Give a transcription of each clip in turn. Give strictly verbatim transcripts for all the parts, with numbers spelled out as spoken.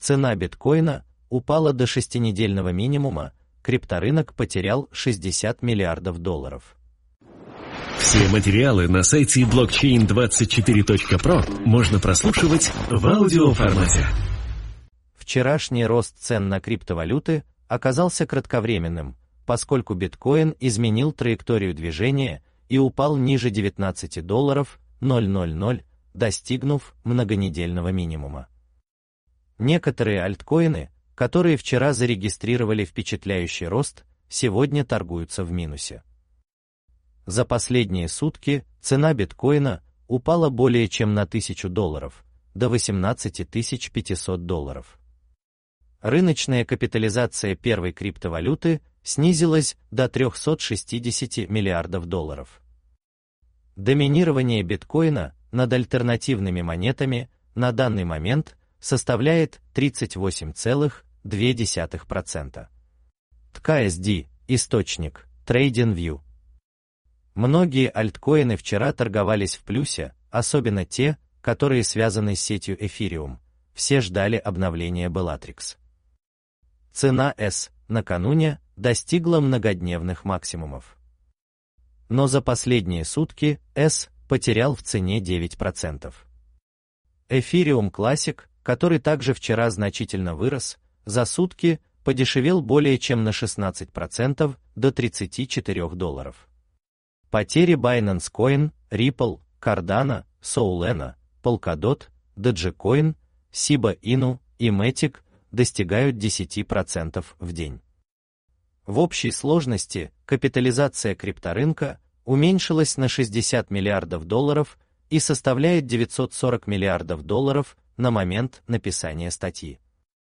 цена биткоина упала до шестинедельного минимума, крипторынок потерял шестьдесят миллиардов долларов. Все материалы на сайте блокчейн двадцать четыре точка про можно прослушивать в аудиоформате. Вчерашний рост цен на криптовалюты оказался кратковременным, поскольку биткоин изменил траекторию движения и упал ниже девятнадцати долларов ноль ноль ноль, достигнув многонедельного минимума. Некоторые альткоины, которые вчера зарегистрировали впечатляющий рост, сегодня торгуются в минусе. За последние сутки цена биткоина упала более чем на тысячу долларов, до восемнадцати тысяч пятисот долларов. Рыночная капитализация первой криптовалюты снизилась до трёхсот шестидесяти миллиардов долларов. Доминирование биткоина над альтернативными монетами на данный момент составляет тридцать восемь целых две десятых процента. ТКСД, источник, TradingView. Многие альткоины вчера торговались в плюсе, особенно те, которые связаны с сетью Ethereum. Все ждали обновления Bellatrix. Цена эс накануне достигла многодневных максимумов. Но за последние сутки эс потерял в цене девять процентов. Ethereum Classic, который также вчера значительно вырос, за сутки подешевел более чем на шестнадцать процентов до тридцати четырёх долларов. Потери Binance Coin, Ripple, Cardano, Solana, Polkadot, Dogecoin, Shiba Inu и Matic достигают десяти процентов в день. В общей сложности капитализация крипторынка уменьшилась на шестьдесят миллиардов долларов и составляет девятьсот сорок миллиардов долларов на момент написания статьи.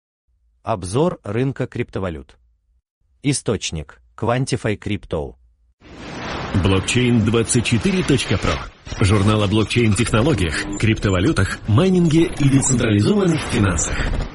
Обзор рынка криптовалют. Источник: Quantify Crypto. блокчейн двадцать четыре точка про. Журнал о блокчейн-технологиях, криптовалютах, майнинге и децентрализованных финансах.